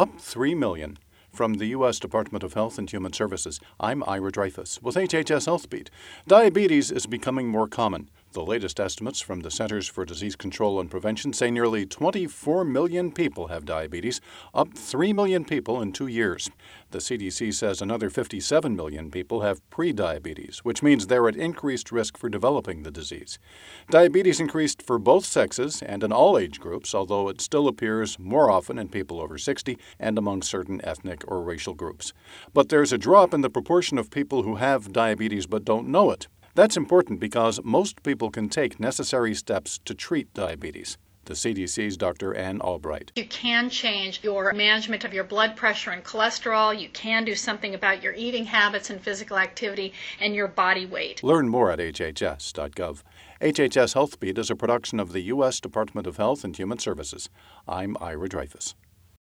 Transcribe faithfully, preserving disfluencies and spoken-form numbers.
up three million. From the U S Department of Health and Human Services, I'm Ira Dreyfus with H H S Health Beat. Diabetes is becoming more common. The latest estimates from the Centers for Disease Control and Prevention say nearly twenty-four million people have diabetes, up three million people in two years. The C D C says another fifty-seven million people have prediabetes, which means they're at increased risk for developing the disease. Diabetes increased for both sexes and in all age groups, although it still appears more often in people over sixty and among certain ethnic or racial groups. But there's a drop in the proportion of people who have diabetes but don't know it. That's important because most people can take necessary steps to treat diabetes. The C D C's Doctor Ann Albright. You can change your management of your blood pressure and cholesterol. You can do something about your eating habits and physical activity and your body weight. Learn more at H H S dot gov. H H S Health Beat is a production of the U S Department of Health and Human Services. I'm Ira Dreyfus.